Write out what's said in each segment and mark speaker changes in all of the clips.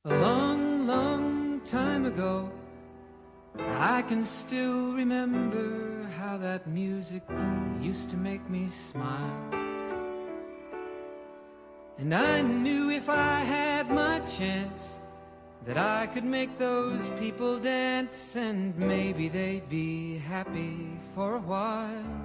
Speaker 1: A long, long time ago, I can still remember how that music used to make me smile. And I knew if I had my chance that I could make those people dance, and maybe they'd be happy for a while.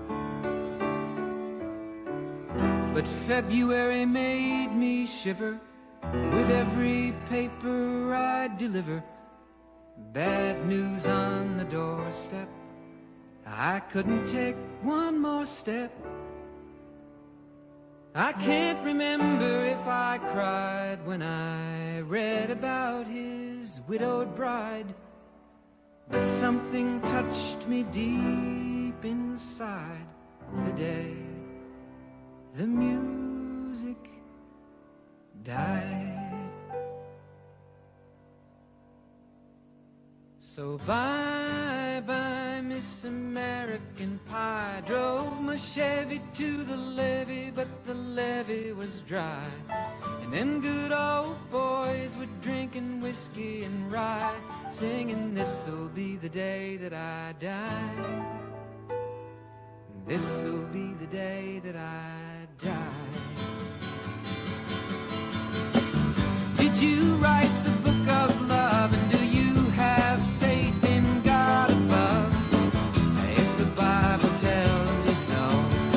Speaker 1: But February made me shiver with every paper I deliver. Bad news on the doorstep, I couldn't take one more step. I can't remember if I cried when I read about his widowed bride, but something touched me deep inside the day the music died. So bye-bye, Miss American Pie. Drove my Chevy to the levee, but the levee was dry. And them good old boys were drinking whiskey and rye, singing, this'll be the day that I die. This'll be the day that I die. Did you write the book of love, and do you have faith in God above? If the Bible tells you so.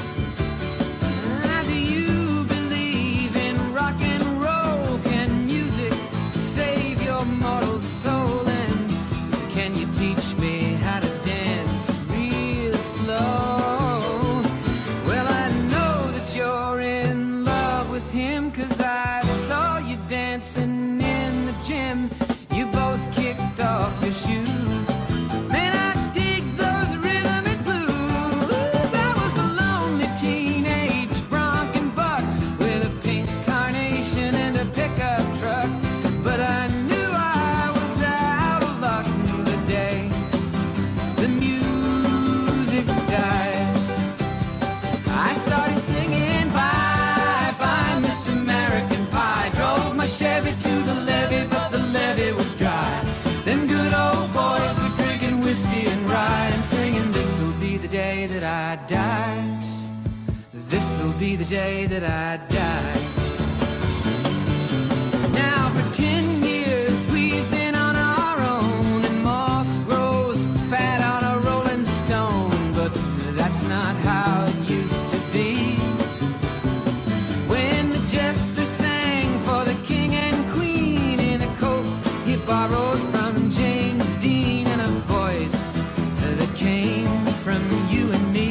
Speaker 1: Do you believe in rock and roll? Can music save your mortal soul? And can you teach me how to dance real slow? Well, I know that you're in love with him, 'cause I saw you dancing in the gym. You both kicked off your shoes. Man, I dig those rhythmic blues. I was a lonely teenage bronc and buck with a pink carnation and a pickup truck, but I knew I was out of luck the day the music died. I started singing bye-bye, Miss American Pie. Drove my Chevy to the levee, but the levee was dry. Them good old boys were drinking whiskey and rye, and singing, this'll be the day that I die. This'll be the day that I die. Now for 10 years we've been on our own, and moss grows fat on a rolling stone, but that's not how it used to be. When the jester sang for the king and queen in a coat he borrowed from James Dean, and a voice that came from you and me.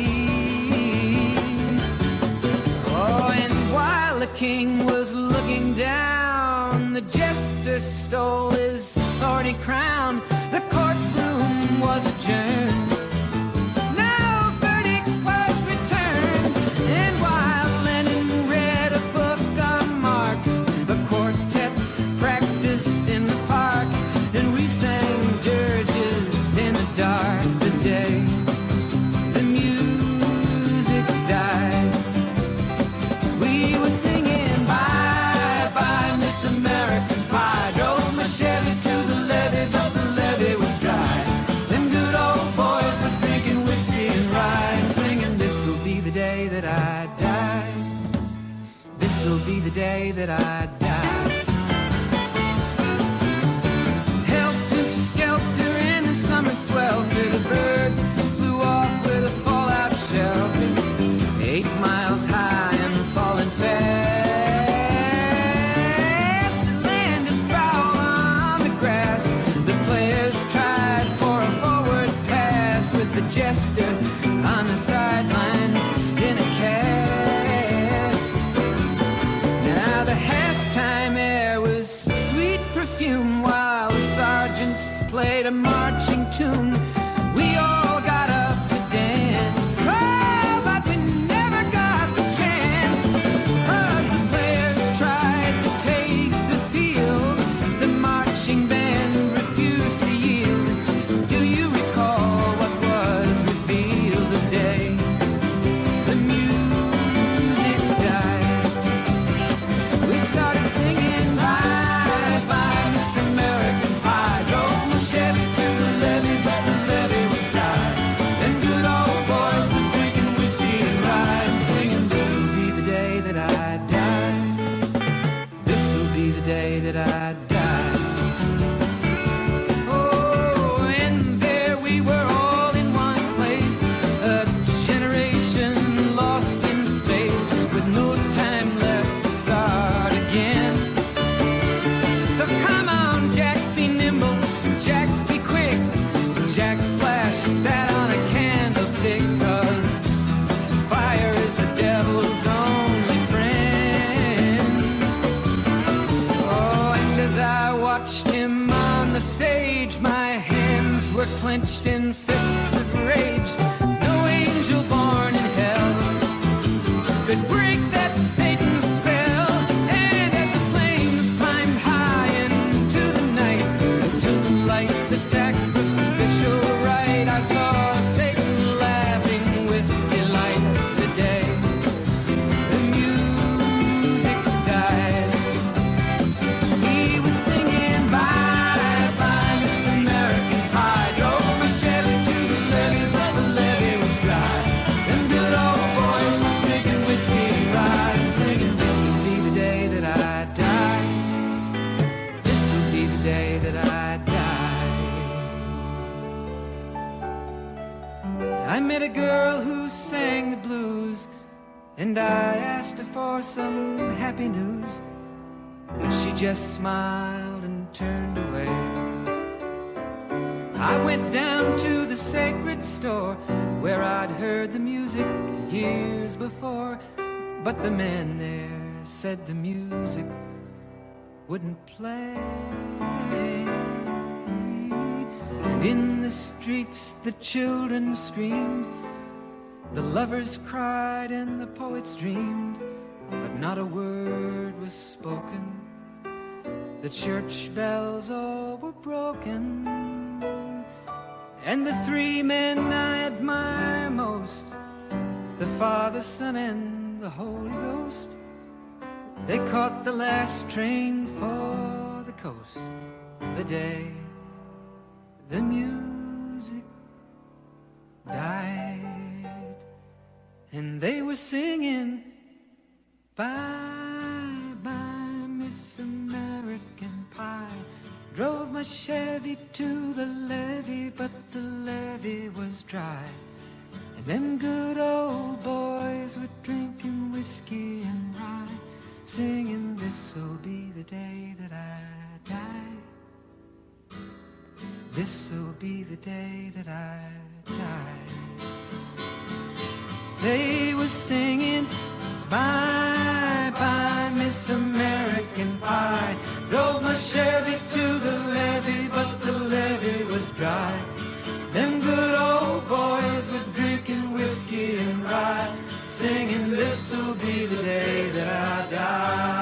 Speaker 1: Oh, and while the king was looking down, the jester stole his thorny crown. The courtroom was adjourned. No verdict was returned. And while Lenin read a book on Marx, the quartet practiced in the park, and we sang dirges in the dark the day the music died. We were singing bye-bye, Miss American Pie. Drove my Chevy to the levee, but the levee was dry. Them good old boys were drinking whiskey and rye, and singing, this'll be the day that I die. This'll be the day that I die. Helter-skelter in the summer swelter, the birds flew off with a fallout shelter. 8 miles high and falling fast. It landed foul on the grass. The players tried for a forward pass, with the jester on the sidelines in a cast. Now the halftime air was sweet perfume, while the sergeants played a marching tune. We all got up to dance, oh, but we never got the chance, 'cause the players tried to take the field. The marching band refused to yield. Do you recall what was revealed the day the music died? We started singing bye-bye, day that I die. Oh, and there we were all in one place, a generation lost in space, with no time left to start again. So come on, Jack, be nimble, Jack, be quick. Jack Flash sat on a candlestick, 'cause fire is the devil's only friend. Oh, and as I watched him on the stage, my hands were clenched in fists of rage. No angel born in hell could break that Satan's spell. And as the flames climbed high into the night to light the sacrificial rite, I saw Satan laughing with delight. The day the music died, he was singing bye bye Miss American Pie. Drove my Chevy to the levee, but the levee was dry. Them good old boys were drinking whiskey and rye, and singing, this'll be the day that I die. This'll be the day that I die. I met a girl who sang the blues, and I asked her for some happy news, but she just smiled and turned away. I went down to the sacred store where I'd heard the music years before, but the man there said the music wouldn't play. And in the streets the children screamed, the lovers cried and the poets dreamed, but not a word was spoken. The church bells all were broken, and the three men I admire most, the Father, Son, and the Holy Ghost, they caught the last train for the coast. The day the music died, and they were singing bye bye Miss American Pie. Drove my Chevy to the levee, but the levee was dry. And them good old boys were drinking whiskey and rye, singing, this'll be the day that I die. This'll be the day that I die. They were singing bye bye Miss American Pie. Drove my Chevy to the levee, but the levee was dry. Them good old boys were drinking whiskey and rye, singing, this'll be the day that I die.